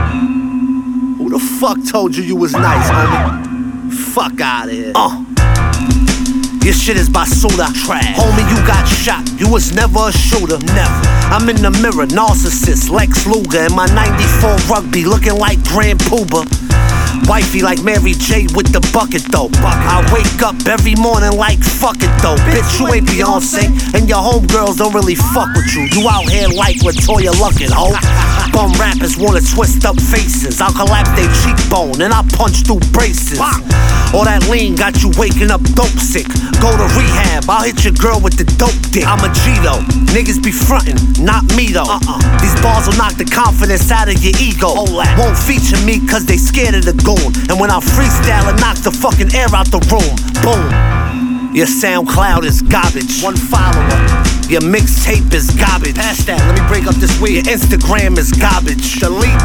Who the fuck told you was nice, homie? Fuck outta here. Your shit is basura. Trash. Homie, you got shot. You was never a shooter. Never. I'm in the mirror, narcissist, Lex Luger. In my 94 rugby, looking like Grand Pooba. Wifey like Mary J with the bucket though. I wake up every morning like fuck it though. Bitch, you ain't Beyonce, and your homegirls don't really fuck with you. You out here like Latoya Luckett, ho. Bum rappers wanna twist up faces. I'll collapse they cheekbone and I'll punch through braces. All that lean got you waking up dope sick. Go to rehab, I'll hit your girl with the dope dick. I'm a G though, niggas be frontin', not me though. These bars will knock the confidence out of your ego. Won't feature me cause they scared of the goon. And when I freestyle, it knocks the fucking air out the room. Boom. Your SoundCloud is garbage. One follower. Your mixtape is garbage. Pass that, let me break up this weed. Your Instagram is garbage. Delete